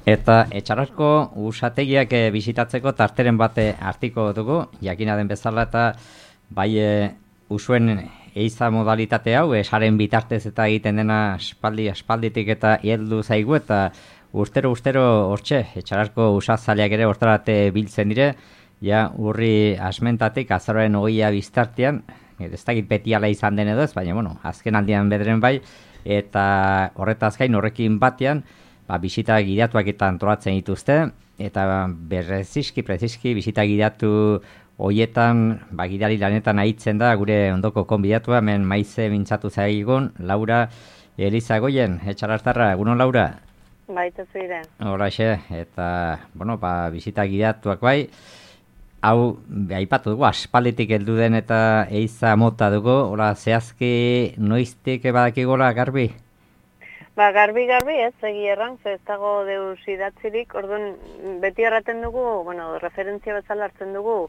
Eta etxarrasko usategiak bisitatzeko tarteren bate hartiko dugu, jakina den bezala eta bai usuen eiza modalitate hau, esaren bitartez eta egiten dena aspalditik eta heldu zaigu eta urtero hortxe, etxarrasko usatzaileak ere hortarate biltzen dire, ja urri asmentatik azaroaren 20 biztartean, ez dakit beti ala izan den edo ez, baina bueno, azken aldian bederen bai, eta horretaz gain horrekin batean, bisita gidatuak eta antolatzen dituzte, eta prezizki bisita gidatu hoietan, gidari lanetan ahitzen da, gure ondoko konbidatua, hemen maize mintzatu zaigun, Laura Elizagoien, etxarrastarra, egunon Laura? Baita ziren. Horaxe, eta, bueno, bisita gidatuak bai, hau, aipatu dugu, aspalditik heldu den eta eiza mota dugu, hola, zehazki noiztik badakigola, Garbi? Garbi ez, egi erran, ez dago deus idatzirik, orduan beti erraten dugu, referentzia bezala hartzen dugu,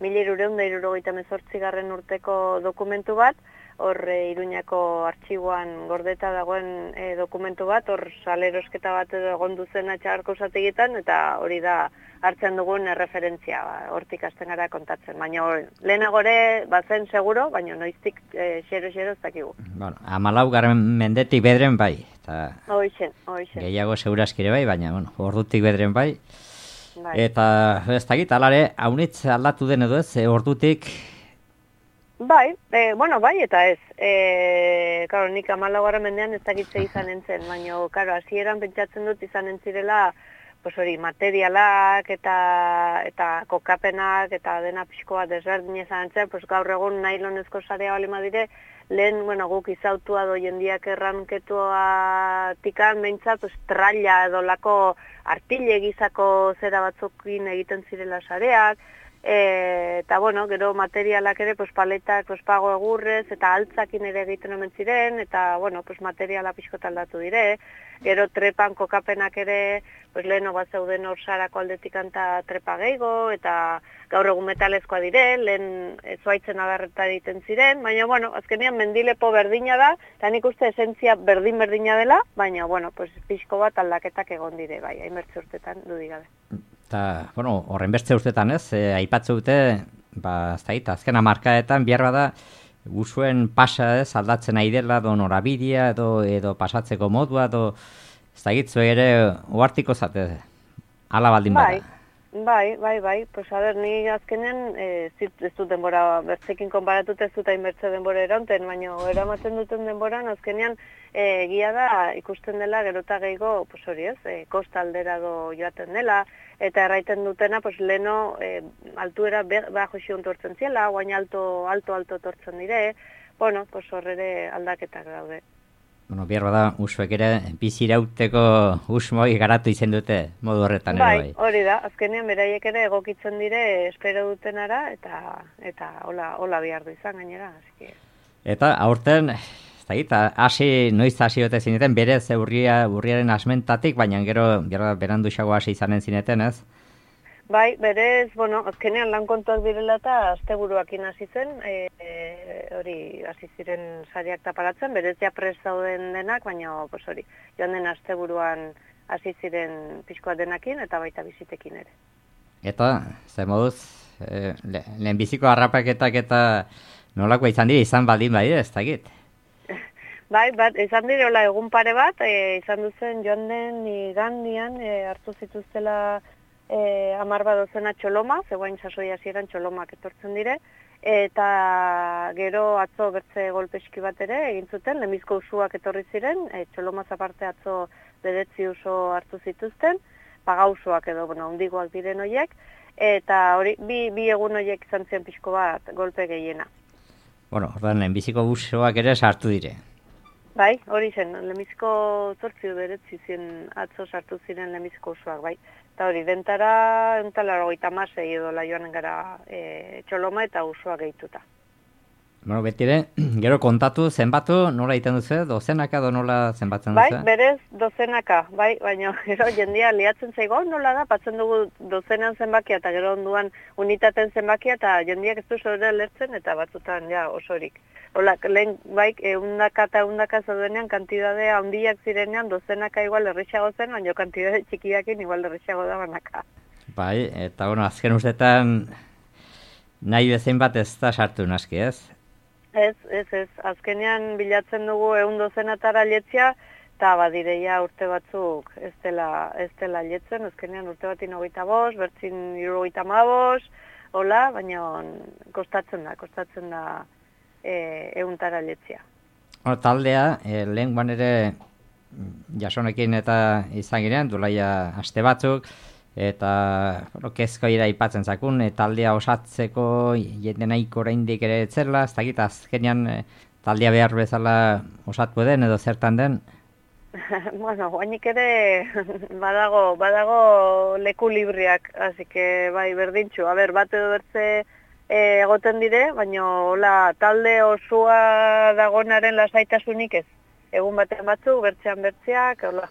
1278 urteko dokumentu bat, hor Iruñako artxiboan gordeta dagoen dokumentu bat, hor salerosketa bat edo egon duzen etxarrasko usategietan, eta hori da hartzen dugun referentzia, hortik hasten gara kontatzen. Baina lehenagore bazen seguro, baina noiztik xero ez dakigu. Bueno, 14. mendetik bedren bai. Hoixen. Gehiago seguraskire bai, baina ordutik bedren bai. Eta ez dakit, alare, haunitz aldatu den edo ez, ordutik? Bai eta ez. Karo, nik 14. mendean ez dakitze izan entzen, baina, karo, hasieran pentsatzen dut izan entzirela, hori, materialak eta kokapenak eta dena pixkoa desberdin izan entzen, gaur egun nailonezko sarea bali madire, lehen, guk izautua jendiak erranketua tikan, behintzat, tralla edo lako artile gizako zera batzukin egiten zirela sareak, eta, gero materialak ere, paletak, pago egurrez, eta altzakin ere egiten omen ziren, eta, materiala pixko aldatu dire, gero trepan kokapenak ere, leheno bat zeuden hor sarako aldetik anta trepa gehiago, eta gaur egun metalezkoa dire, lehen zuaitzen adarreta egiten ziren, baina, azkenean mendilepo berdina da, eta nik uste esentzia berdina dela, baina, pixko bat aldaketak egon dire, bai, hainbertze urtetan dudigabe. Eta, horren bertze urtetan ez, aipatze dute, azken hamarkadetan behar bada, usuen pasa ez, aldatzen ari dela, norabidea, edo pasatzeko modua, ez da gitzu ere, oartiko zate, ala baldin bada. Bai, ni azkenen, ez dut denbora, bertzekin konparatut ez dut hainbertze denbora eraunten, baina eramaten duten denboran, azkenean, egia da ikusten dela gerota gehiago, hori ez, kostaldera do joaten dela, eta erraiten dutena, leno altuera bajo xion tortzen ziela, guain alto tortzen dire, horrere aldaketak daude. Behar bada, usuek ere, bizirauteko usmoi garatu izen dute, modu horretan ere bai. Hori da, azkenean beraiek ere egokitzen dire espero dutenara, eta hola behar du izan gainera. Eta, aurten, noiz hasi dute zineten, berez urriaren asmentatik, baina gero berandu xago hasi izanen zineten, ez? Bai, berez, azkenean lan kontuak direla eta asteburuakin hasi zen, hori hasi ziren sariak taparatzen, berez ja prest dauden denak, baina hori, joan den asteburuan hasi ziren pixkoa denakin eta baita bizitekin ere. Eta, ze moduz, lehenbiziko harrapaketak eta nolakoa izan dira, izan baldin bai, ez dakit? Bai, izan direla egun pare bat, izan duzen joan den igandian hartu zituztela 10 dozena txoloma, zegoain sasoi hasieran txolomak etortzen dire, eta gero atzo bertze golpeski bat ere egin zuten, lemizko usuak etorri ziren, txolomaz aparte atzo 9 uso hartu zituzten, pagausoak edo, hundigoak diren horiek, eta hori, bi egun horiek izan ziren pixko bat golpe gehiena. Ordan, lehenbiziko usoak ere sartu dire. Bai, hori zen, lemizko 8 zien atzo sartu ziren lemizko usuak, bai. Eta hori, dentara, edo la joanen gara txoloma eta usua gehituta. Bueno, betire, gero kontatu, zenbatu, nola egiten duzu, dozenaka edo nola zenbatzen duzu? Bai, berez dozenaka, bai, baina gero jendia liatzen zaigo, nola da, patzen dugu dozenan zenbakia eta gero onduan unitaten zenbakia eta jendiak ez du zore lertzen eta batzutan ja osorik. Hola, lehen bai, eundaka eta eundaka zaudenean kantidadea handiak zirenean dozenaka igual errexago zen, baina kantidade txikiakin igual errexago da banaka. Bai, eta bueno, azken ustetan nahi bezain bat ez da sartu naski, ez? Ez. Azkenean bilatzen dugu 100 dozenatara letzia, eta badireia urte batzuk ez dela letzen, azkenean urte batin 25, bertzin 75, hola, baina kostatzen da 100tara letzia. Taldea, lehenguan ere jasonekin eta izan girean, dulaia aste batzuk, eta kezkoira aipatzen zakun, taldea osatzeko jende nahiko oraindik ere etzela, ez dakit azkenean taldea behar bezala osatu den edo zertan den? Bueno, guainik ere badago leku libriak, así que bai berdintxu, bat edo bertze egoten dire, baina hola talde osua dagonaren lasaitasunik ez. Egun batean batzu, bertzean bertzeak, hola.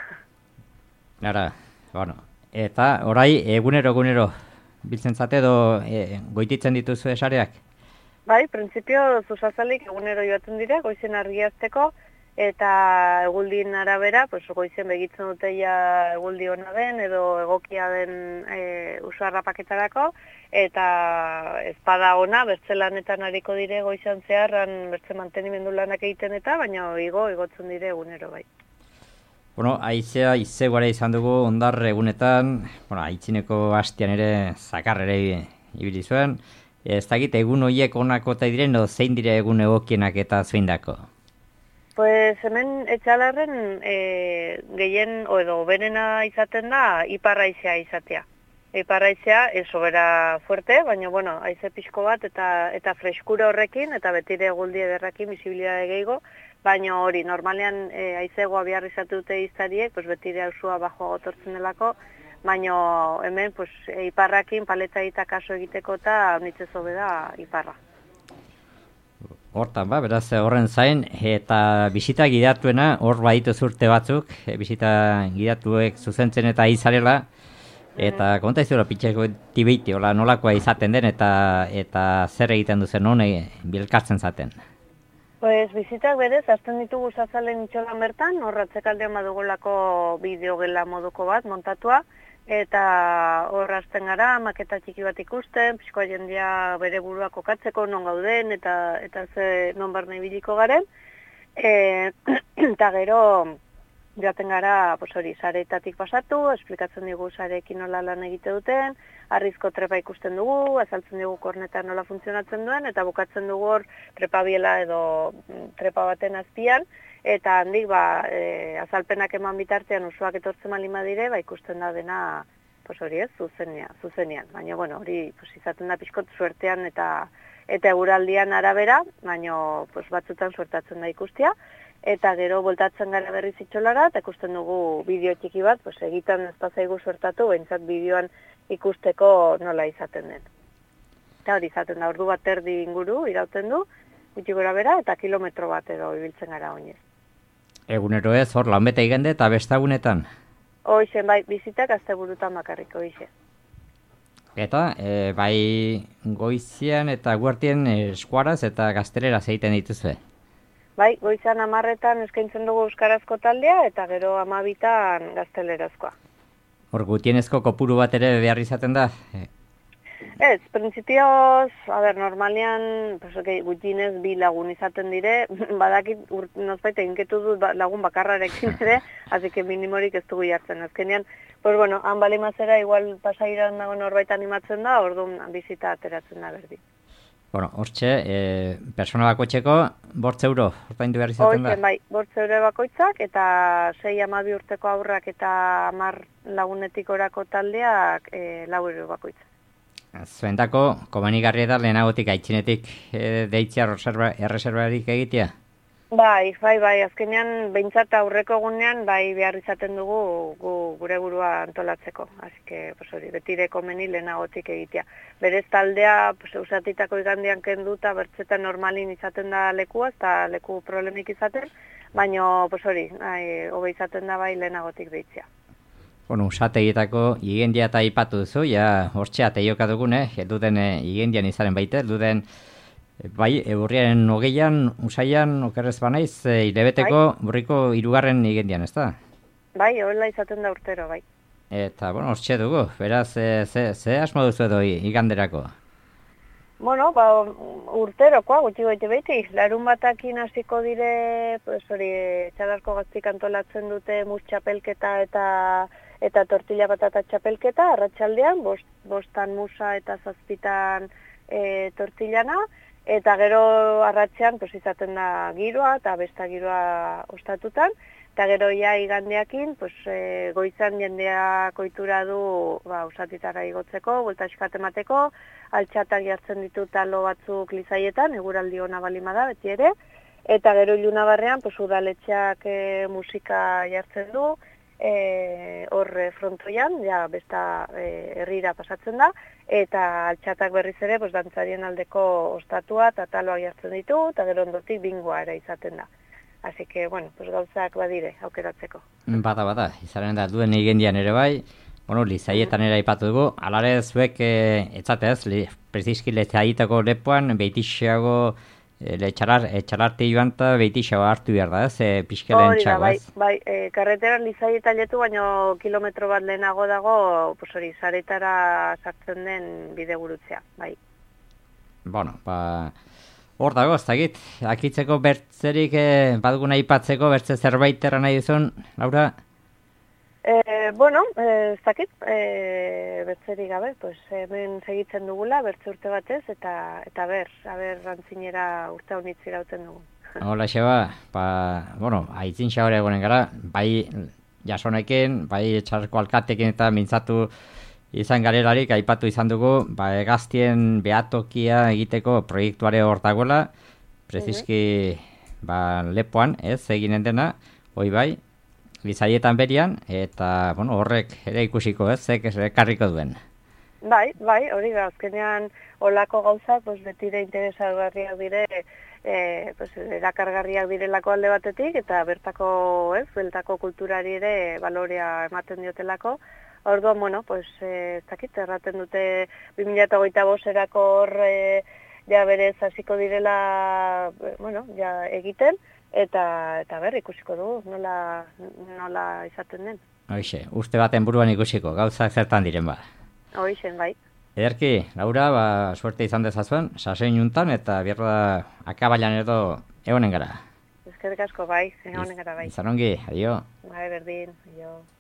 Nara, bueno. Eta orai egunero biltzen zate edo goititzen dituzu esareak? Bai, printzipio zuzazalik egunero joaten dire, goizen argiazteko, eta eguldin arabera, goizen begitzen dute ja eguldi hona den, edo egokia den usuarra paketarako, eta ezpada ona, bertze lanetan hariko dire goizan zeharran, bertze mantenimendu lanak egiten eta, baina igotzen dire egunero bai. Bueno, haizea izeguara izan dugu ondar egunetan, aitzineko hastian ere zakar ere ibili zuen. Ez dakit egun horiek onako eta diren, edo zein dire egun egokienak eta zeindako? Pues hemen etxalarren gehien edo benena izaten da iparraizea izatea. Iparraizea eso bera fuerte, baina haize pixko bat eta freskura horrekin eta betire eguldi ederrakin bisibilidade gehiago. Baina hori, normalean haizegoa behar izatu dute iztariek, betire hausua bajoa gotortzen delako, baina hemen iparrakin paleta eta kaso egiteko eta nitzezo beda iparra. Hortan beraz horren zain, eta bisita gidatuena, hor baditu zurte batzuk, bisita gidatuek zuzentzen eta izarela, eta konta izura pitxeko tibeiti, nolakoa izaten den eta zer egiten duzen hone bilkartzen zaten. Pues bizitak berez, azten ditugu zazalen itxolan bertan, hor atzekaldean badugolako bideogela moduko bat montatua, eta hor azten gara, maketa txiki bat ikusten, pixkoa jendia bere burua kokatzeko non gauden, eta ze non barne ibiliko garen, eta gero joaten gara, sareetatik pasatu, esplikatzen digu sareekin nola lan egite duten, arrizko trepa ikusten dugu, azaltzen dugu korneta nola funtzionatzen duen, eta bukatzen dugu hor trepa biela edo trepa baten azpian, eta handik azalpenak eman bitartean usuak etortzen malin badire, ikusten da dena, zuzenean. Baina, hori izaten da pixkot suertean eta eguraldian arabera, baina batzutan suertatzen da ikustia, eta gero voltatzen gara berriz itxolara, eta ikusten dugu bideo txiki bat, egiten ez bazaigu suertatu, behintzat bideoan ikusteko nola izaten den. Eta hori izaten da, ordu bat erdi inguru irauten du, gutxi gora bera, eta kilometro bat edo ibiltzen gara oinez. Egunero ez, hor lan bete igende eta bestagunetan? Hoizen, bai, bizitak asteburutan bakarriko, hoize. Eta, bai goizian eta guartien eskuaraz eta gazteleraz egiten dituzue? Bai, goizan 10etan eskaintzen dugu euskarazko taldea eta gero 12etan gaztelerazkoa. Hor gutienezko kopuru bat ere behar izaten da? Ez, printzipioz, normalean gutienez 2 lagun izaten dire, badakit nozbait eginketu dut lagun bakarrarekin ere, así que minimorik ez dugu jartzen. Azkenean, han balimazera igual pasairan dago norbait animatzen da, orduan bizita ateratzen da berdi. Hortxe, persona bakoitzeko 5 euro, ordaindu behar izaten da? Bai, 5 euro bakoitzak, eta 6-12 urteko aurrak eta 10 lagunetik orako taldeak 4 euro bakoitzak. Zuendako, komenigarria da lehenagotik aitzinetik deitzea erreserbarik egitea? Bai, azkenean behintzat aurreko egunean bai behar izaten dugu gure burua antolatzeko. Así que, pues hori, betire komeni lehenagotik egitea. Berez taldea, pues usatitako igandean kenduta bertzetan normalin izaten da lekua, eta leku problemik izaten, baina, pues hori, hobe izaten da bai lehenagotik deitzea. Bueno, usategitako igendia eta ipatu duzu, ja, hortxea teioka dugune, duden igendian izaren baite, duden bai, urriaren 20an, usaian, okerrez banaiz, hilebeteko burriko 3. igendian, ez da? Bai, horrela izaten da urtero, bai. Eta, bueno, hortxe dugu, beraz, ze asmo duzu edo iganderako? Bueno, urterokoa, gutxi goite beti. Larun batakin hasiko dire, pues hori, txalarko gaztik antolatzen dute mus txapelketa eta tortilla patata txapelketa, arratsaldean, bostan musa eta 7 tortillana, eta gero arratsean pues izaten da giroa eta besta giroa ostatutan, eta gero ja igandeakin pues, goizan jendea koitura du usatitara igotzeko, buelta eskatemateko, altxatak jartzen ditu talo batzuk lizaietan, eguraldi ona balima da beti ere, eta gero ilunabarrean pues, udaletxeak musika jartzen du, hor frontoian, ja besta herrira pasatzen da, eta altxatak berriz ere, pues, dantzarien aldeko ostatua eta taloak jartzen ditu, eta gero ondotik bingoa ere izaten da. Así que, bueno, pues gauzak badire, aukeratzeko. Bada, izaren da duen igendian ere bai, bueno, lizaietan ere aipatu dugu, alare zuek etzatez, preziski lizaitako lepoan, behitixeago etxalarte joan eta behitixeago hartu behar da, ez, pixkelen txago, ez? Bai, karretera lizaieta letu, baino kilometro bat lehenago dago, pues hori, zaretara sartzen den bide gurutzea, bai. Bueno, hor dago, ez dakit, akitzeko bertzerik baduguna aipatzeko bertze zerbait erra nahi duzun, Laura? Bueno, ez dakit, bertzerik gabe, pues hemen segitzen dugula, bertze urte batez, eta ber rantzinera urte honitz irauten dugu. Hola, Xeba, bueno, aitzin xabare egonen gara, bai jasonekin, bai txarko alkatekin eta mintzatu izan garelarik, aipatu izan dugu, hegaztien behatokia egiteko proiektuare hor dagoela, preziski lepoan, ez, eginen dena, hoi bai, lizaietan berian, eta, bueno, horrek ere ikusiko, ez, ekarriko duen. Bai, hori da, azkenean olako gauzak, pues, betire interesagarriak dire, pues, erakargarriak direlako alde batetik, eta bertako, ez, beltako kulturari ere balorea ematen diotelako. Orduan, bueno, pues, ez dakit, erraten dute 2025erako hor, ja berez hasiko direla, bueno, ja egiten, eta ikusiko dugu, nola izaten den. Hoixe, uste baten buruan ikusiko, gauzak zertan diren ba. Hoixen, bai. Ederki, Laura, suerte izan dezazuen, sasein juntan, eta bierda akabailan edo egonen gara. Eskerrik asko, bai, egonen gara, bai. Izan ongi, adio. Bai, berdin, adio.